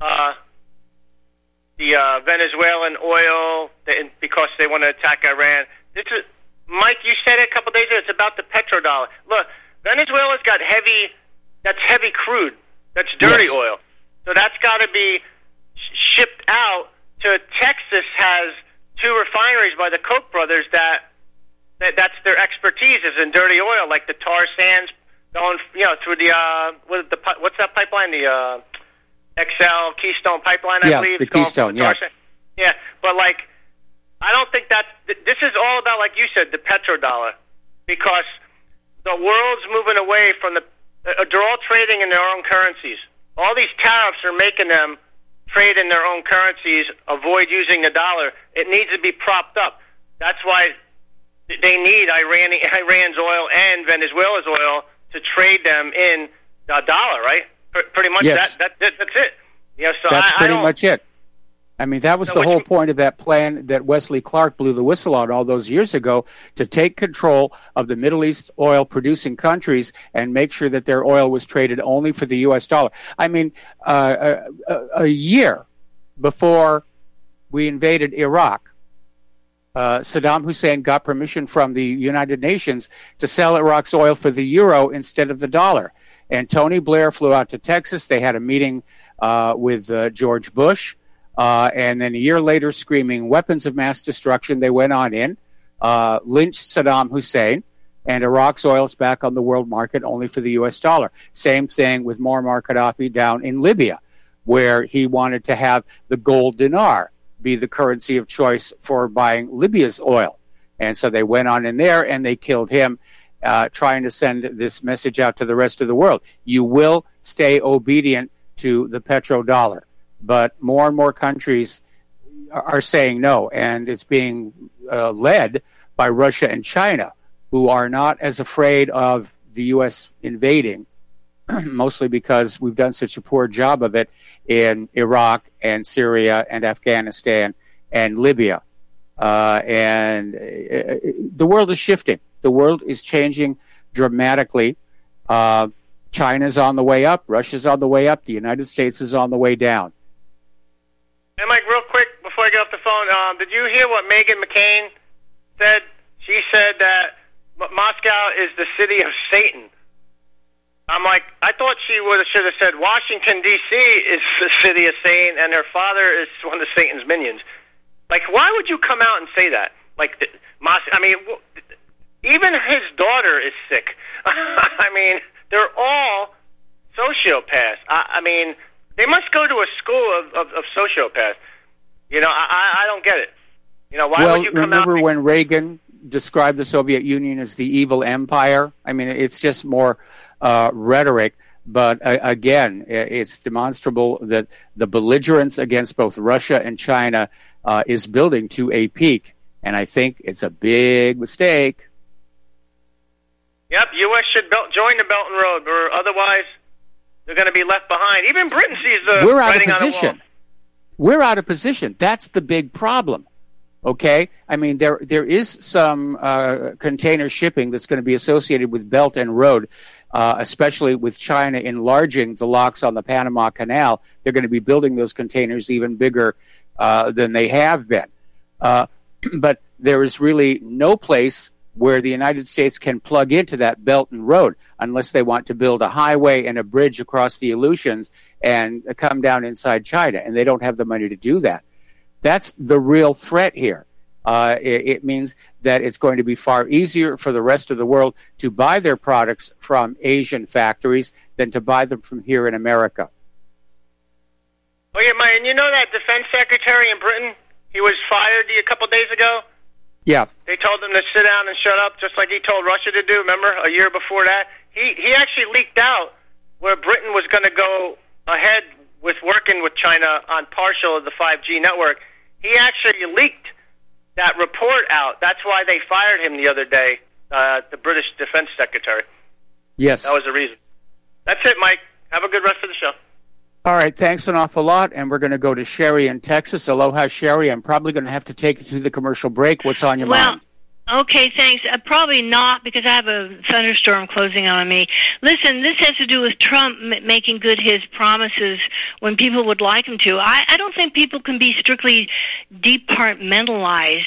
the Venezuelan oil because they want to attack Iran. Mike, you said it a couple days ago, it's about the petrodollar. Look, Venezuela's got heavy crude. That's dirty oil. So that's got to be shipped shipped out to Texas has 2 refineries by the Koch brothers that's their expertise is in dirty oil, like the tar sands going, through the what's that pipeline? The XL Keystone pipeline, I believe. The Keystone, yeah. But I don't think this is all about, like you said, the petrodollar, because the world's moving away from they're all trading in their own currencies. All these tariffs are making them trade in their own currencies, avoid using the dollar. It needs to be propped up. That's why they need Iran's oil and Venezuela's oil to trade them in the dollar, right? Pretty much yes. that's it. So that's pretty much it. I mean, that was the whole point of that plan that Wesley Clark blew the whistle on all those years ago, to take control of the Middle East oil-producing countries and make sure that their oil was traded only for the U.S. dollar. I mean, a year before we invaded Iraq, Saddam Hussein got permission from the United Nations to sell Iraq's oil for the euro instead of the dollar. And Tony Blair flew out to Texas. They had a meeting with George Bush. And then a year later, screaming weapons of mass destruction, they went on in, lynched Saddam Hussein, and Iraq's oil is back on the world market only for the U.S. dollar. Same thing with Muammar Gaddafi down in Libya, where he wanted to have the gold dinar be the currency of choice for buying Libya's oil. And so they went on in there and they killed him, trying to send this message out to the rest of the world. You will stay obedient to the petrodollar. But more and more countries are saying no, and it's being led by Russia and China, who are not as afraid of the U.S. invading, mostly because we've done such a poor job of it in Iraq and Syria and Afghanistan and Libya. And the world is shifting. The world is changing dramatically. China's on the way up. Russia's on the way up. The United States is on the way down. And Mike, real quick, before I get off the phone, did you hear what Meghan McCain said? She said that Moscow is the city of Satan. I'm like, I thought she should have said Washington, D.C. is the city of Satan, and her father is one of Satan's minions. Like, why would you come out and say that? Like, I mean, even his daughter is sick. I mean, they're all sociopaths. I mean, they must go to a school of sociopaths. I don't get it. Why would you come out? Remember when Reagan described the Soviet Union as the evil empire? I mean, it's just more rhetoric. But again, it's demonstrable that the belligerence against both Russia and China is building to a peak. And I think it's a big mistake. Yep, U.S. should join the Belt and Road, or otherwise they're going to be left behind. Even Britain sees the writing on the wall. We're out of position. That's the big problem. Okay? I mean, there is some container shipping that's going to be associated with Belt and Road, especially with China enlarging the locks on the Panama Canal. They're going to be building those containers even bigger than they have been. But there is really no place where the United States can plug into that Belt and Road unless they want to build a highway and a bridge across the Aleutians and come down inside China, and they don't have the money to do that. That's the real threat here. It means that it's going to be far easier for the rest of the world to buy their products from Asian factories than to buy them from here in America. Oh, yeah, Mike, and you know that defense secretary in Britain, he was fired a couple days ago? Yeah. They told him to sit down and shut up, just like he told Russia to do, remember, a year before that? He actually leaked out where Britain was going to go ahead with working with China on partial of the 5G network. He actually leaked that report out. That's why they fired him the other day, the British Defense Secretary. Yes. That was the reason. That's it, Mike. Have a good rest of the show. All right, thanks an awful lot, and we're going to go to Sherry in Texas. Aloha, Sherry. I'm probably going to have to take you through the commercial break. What's on your mind? Okay, thanks. Probably not, because I have a thunderstorm closing on me. Listen, this has to do with Trump making good his promises when people would like him to. I don't think people can be strictly departmentalized.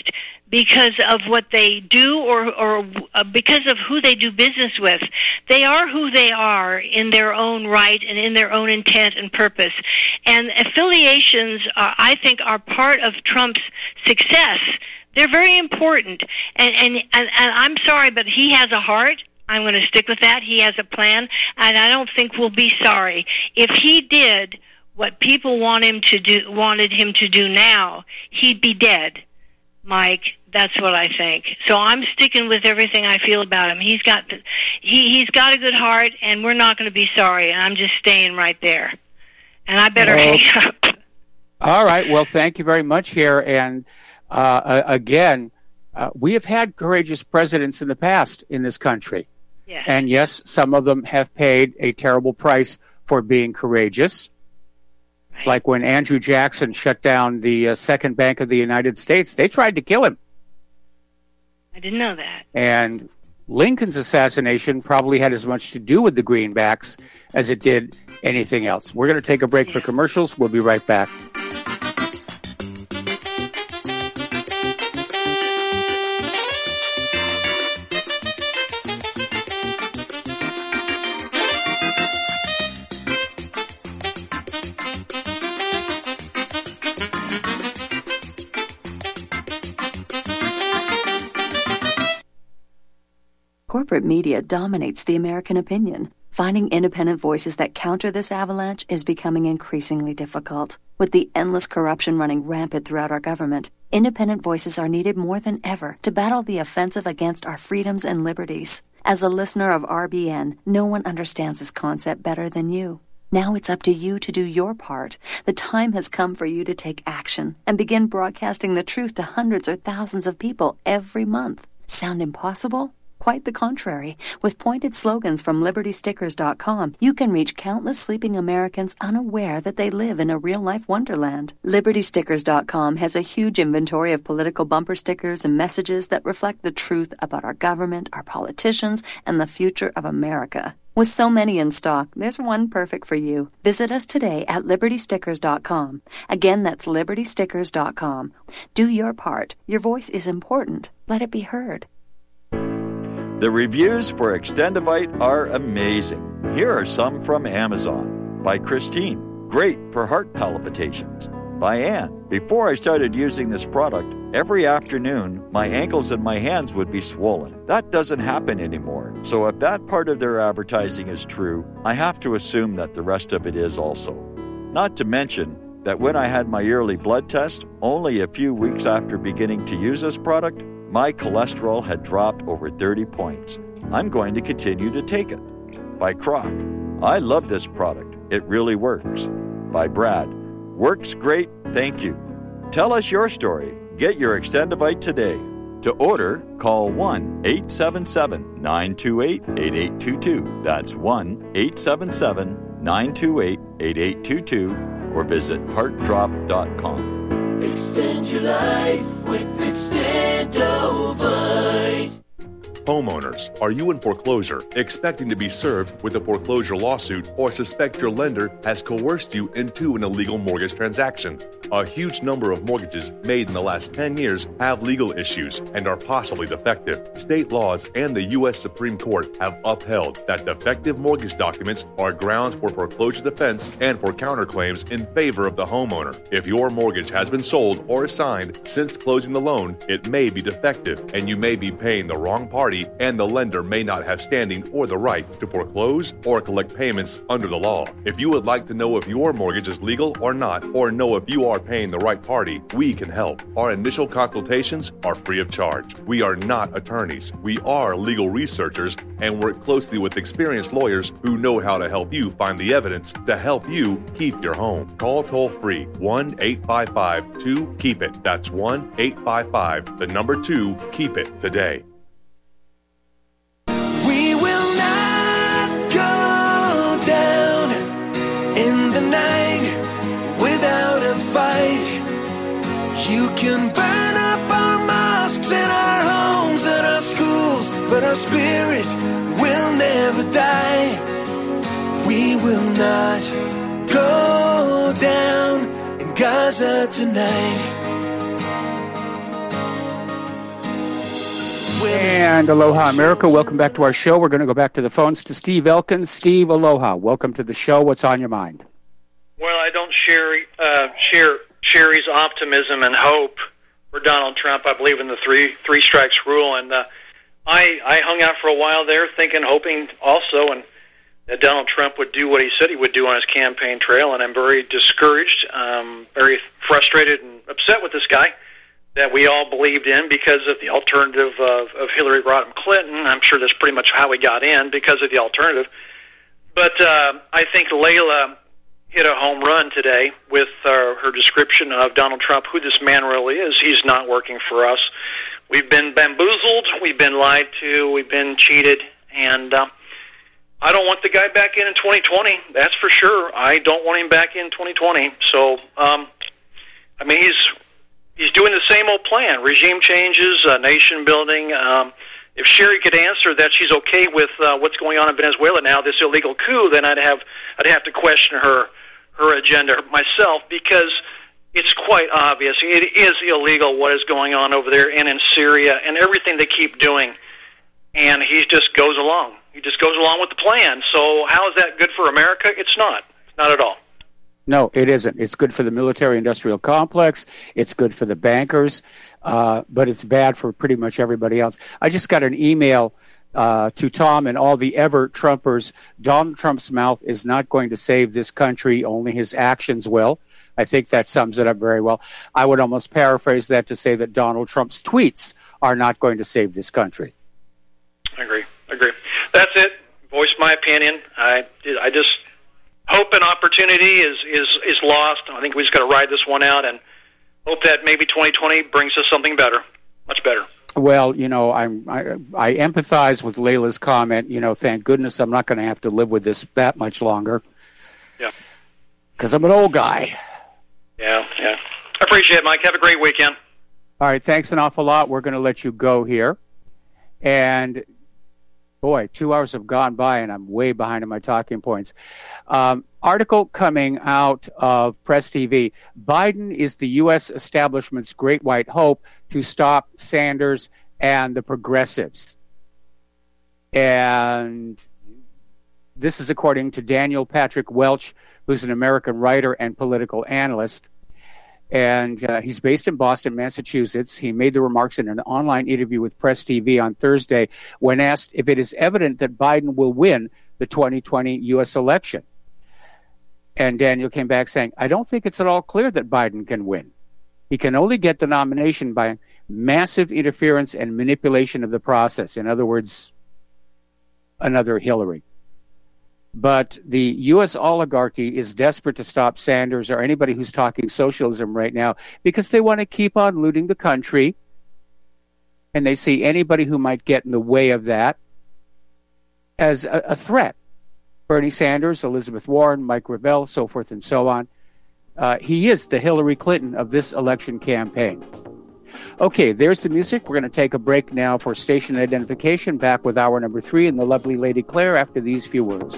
because of what they do or because of who they do business with. They are who they are in their own right and in their own intent and purpose. And affiliations, I think, are part of Trump's success. They're very important. And I'm sorry, but he has a heart. I'm going to stick with that. He has a plan, and I don't think we'll be sorry. If he did what people wanted him to do now, he'd be dead. Mike, that's what I think. So I'm sticking with everything I feel about him. He's got a good heart, and we're not going to be sorry. And I'm just staying right there. And I better hang up. All right. Well, thank you very much here. And again, we have had courageous presidents in the past in this country. Yes. And yes, some of them have paid a terrible price for being courageous. It's like when Andrew Jackson shut down the Second Bank of the United States. They tried to kill him. I didn't know that. And Lincoln's assassination probably had as much to do with the greenbacks as it did anything else. We're going to take a break for commercials. We'll be right back. Corporate media dominates the American opinion. Finding independent voices that counter this avalanche is becoming increasingly difficult. With the endless corruption running rampant throughout our government, independent voices are needed more than ever to battle the offensive against our freedoms and liberties. As a listener of RBN, no one understands this concept better than you. Now it's up to you to do your part. The time has come for you to take action and begin broadcasting the truth to hundreds or thousands of people every month. Sound impossible? Quite the contrary. With pointed slogans from LibertyStickers.com, you can reach countless sleeping Americans unaware that they live in a real-life wonderland. LibertyStickers.com has a huge inventory of political bumper stickers and messages that reflect the truth about our government, our politicians, and the future of America. With so many in stock, there's one perfect for you. Visit us today at LibertyStickers.com. Again, that's LibertyStickers.com. Do your part. Your voice is important. Let it be heard. The reviews for Extendivite are amazing. Here are some from Amazon. By Christine, great for heart palpitations. By Ann, before I started using this product, every afternoon my ankles and my hands would be swollen. That doesn't happen anymore. So if that part of their advertising is true, I have to assume that the rest of it is also. Not to mention that when I had my yearly blood test, only a few weeks after beginning to use this product, my cholesterol had dropped over 30 points. I'm going to continue to take it. By Croc, I love this product. It really works. By Brad, works great, thank you. Tell us your story. Get your Extendivite today. To order, call 1-877-928-8822. That's 1-877-928-8822 or visit heartdrop.com. Extend your life with Extendovite. Homeowners, are you in foreclosure, expecting to be served with a foreclosure lawsuit, or suspect your lender has coerced you into an illegal mortgage transaction? A huge number of mortgages made in the last 10 years have legal issues and are possibly defective. State laws and the U.S. Supreme Court have upheld that defective mortgage documents are grounds for foreclosure defense and for counterclaims in favor of the homeowner. If your mortgage has been sold or assigned since closing the loan, it may be defective and you may be paying the wrong party, and the lender may not have standing or the right to foreclose or collect payments under the law. If you would like to know if your mortgage is legal or not, or know if you are paying the right party, we can help. Our initial consultations are free of charge. We are not attorneys. We are legal researchers and work closely with experienced lawyers who know how to help you find the evidence to help you keep your home. Call toll-free 1-855-2-KEEP-IT. That's 1-855-2-KEEP-IT today. In the night, without a fight, you can burn up our mosques and our homes and our schools, but our spirit will never die. We will not go down in Gaza tonight. women. And aloha, America. Welcome back to our show. We're going to go back to the phones to Steve Elkins. Steve, aloha. Welcome to the show. What's on your mind? Well, I don't share Sherry's optimism and hope for Donald Trump. I believe in the three strikes rule, and I hung out for a while there, hoping also, and that Donald Trump would do what he said he would do on his campaign trail, and I'm very discouraged, very frustrated and upset with this guy that we all believed in because of the alternative of Hillary Rodham Clinton. I'm sure that's pretty much how we got in, because of the alternative. But I think Layla hit a home run today with her description of Donald Trump, who this man really is. He's not working for us. We've been bamboozled, we've been lied to, we've been cheated, and I don't want the guy back in 2020, that's for sure. I don't want him back in 2020. So, I mean, he's doing the same old plan, regime changes, nation building. If Sherry could answer that she's okay with what's going on in Venezuela now, this illegal coup, then I'd have to question her agenda myself, because it's quite obvious. It is illegal what is going on over there and in Syria and everything they keep doing. And he just goes along. He just goes along with the plan. So how is that good for America? It's not. It's not at all. No, it isn't. It's good for the military-industrial complex. It's good for the bankers. But it's bad for pretty much everybody else. I just got an email to Tom and all the ever-Trumpers. Donald Trump's mouth is not going to save this country. Only his actions will. I think that sums it up very well. I would almost paraphrase that to say that Donald Trump's tweets are not going to save this country. I agree. That's it. Voice my opinion. I just hope an opportunity is lost. I think we just got to ride this one out and hope that maybe 2020 brings us something better, much better. Well, you know, I empathize with Layla's comment. You know, thank goodness I'm not going to have to live with this that much longer. Yeah. Because I'm an old guy. Yeah. I appreciate it, Mike. Have a great weekend. All right, thanks an awful lot. We're going to let you go here. And, boy, 2 hours have gone by, and I'm way behind on my talking points. Article coming out of Press TV. Biden is the U.S. establishment's great white hope to stop Sanders and the progressives. And this is according to Daniel Patrick Welch, who's an American writer and political analyst. And he's based in Boston, Massachusetts. He made the remarks in an online interview with Press TV on Thursday when asked if it is evident that Biden will win the 2020 U.S. election. And Daniel came back saying, I don't think it's at all clear that Biden can win. He can only get the nomination by massive interference and manipulation of the process. In other words, another Hillary. But the U.S. oligarchy is desperate to stop Sanders or anybody who's talking socialism right now because they want to keep on looting the country, and they see anybody who might get in the way of that as a threat. Bernie Sanders, Elizabeth Warren, Mike Gravel, so forth and so on. He is the Hillary Clinton of this election campaign. Okay, there's the music. We're going to take a break now for station identification. Back with hour number 3 and the lovely Lady Claire after these few words.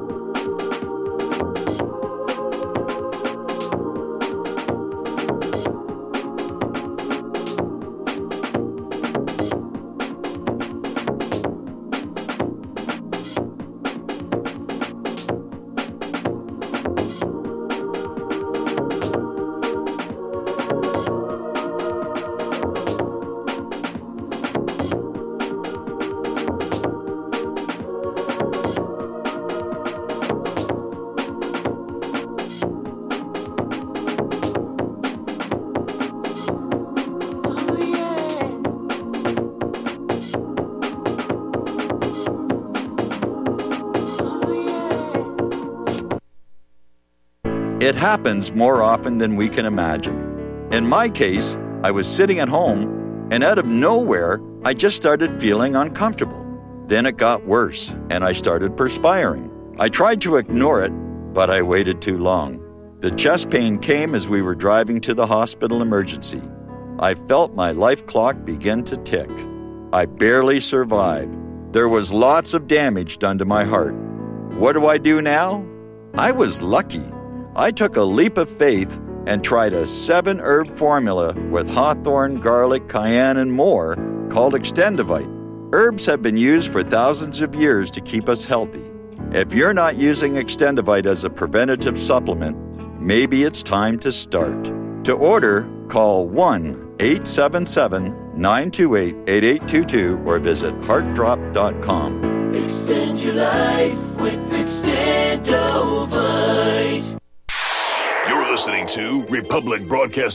It happens more often than we can imagine. In my case, I was sitting at home, and out of nowhere, I just started feeling uncomfortable. Then it got worse, and I started perspiring. I tried to ignore it, but I waited too long. The chest pain came as we were driving to the hospital emergency. I felt my life clock begin to tick. I barely survived. There was lots of damage done to my heart. What do I do now? I was lucky. I took a leap of faith and tried a 7-herb formula with hawthorn, garlic, cayenne, and more called Extendivite. Herbs have been used for thousands of years to keep us healthy. If you're not using Extendivite as a preventative supplement, maybe it's time to start. To order, call 1-877-928-8822 or visit heartdrop.com. Extend your life with Extendovite. You're listening to Republic Broadcasting